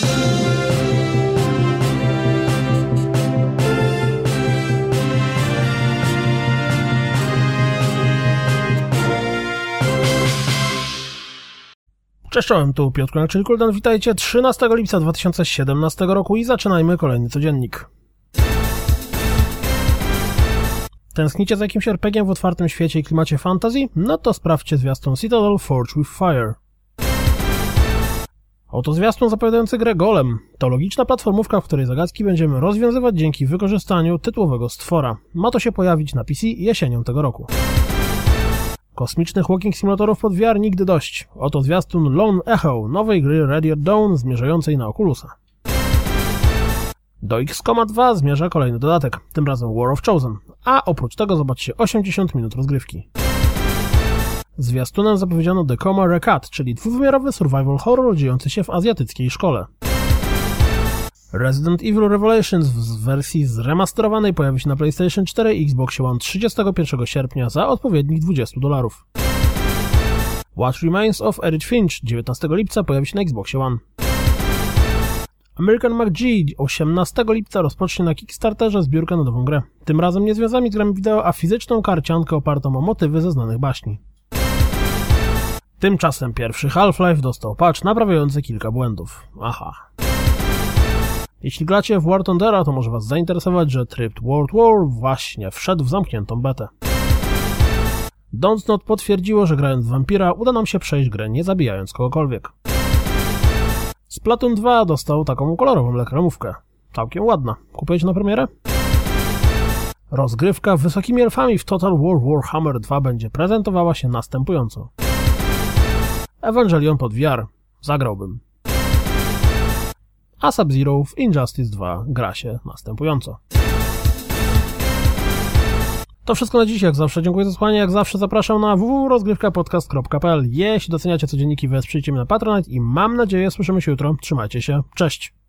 Cześć, czołem, tu Piotr Kuldan, czyli Kuldan. Witajcie 13 lipca 2017 roku i zaczynajmy kolejny codziennik. Tęsknicie za jakimś RPG-iem w otwartym świecie i klimacie fantasy? No to sprawdźcie zwiastun Citadel Forge with Fire. Oto zwiastun zapowiadający grę Golem. To logiczna platformówka, w której zagadki będziemy rozwiązywać dzięki wykorzystaniu tytułowego stwora. Ma to się pojawić na PC jesienią tego roku. Kosmicznych walking simulatorów pod VR nigdy dość. Oto zwiastun Lone Echo, nowej gry Radiant Dawn zmierzającej na Oculusa. Do XCOMa 2 zmierza kolejny dodatek, tym razem War of Chosen, a oprócz tego zobaczcie 80 minut rozgrywki. Zwiastunem zapowiedziano The Coma Recut, czyli dwuwymiarowy survival horror dziejący się w azjatyckiej szkole. Resident Evil Revelations w wersji zremasterowanej pojawi się na PlayStation 4 i Xbox One 31 sierpnia za odpowiednich $20. What Remains of Edith Finch 19 lipca pojawi się na Xbox One. American McG 18 lipca rozpocznie na Kickstarterze zbiórkę na nową grę. Tym razem nie związanymi z grami wideo, a fizyczną karciankę opartą o motywy ze znanych baśni. Tymczasem pierwszy Half-Life dostał patch naprawiający kilka błędów. Aha. Jeśli gracie w War Thundera, to może was zainteresować, że tryb World War właśnie wszedł w zamkniętą betę. Dontnod potwierdziło, że grając w wampira uda nam się przejść grę nie zabijając kogokolwiek. Splatoon 2 dostał taką kolorową reklamówkę. Całkiem ładna. Kupujecie na premierę? Rozgrywka wysokimi elfami w Total War Warhammer 2 będzie prezentowała się następująco. Evangelion pod VR. Zagrałbym. A Sub-Zero w Injustice 2 gra się następująco. To wszystko na dziś, jak zawsze dziękuję za słuchanie, jak zawsze zapraszam na www.rozgrywkapodcast.pl. Jeśli doceniacie codzienniki, wesprzyjcie mnie na Patronite i mam nadzieję słyszymy się jutro. Trzymajcie się, cześć!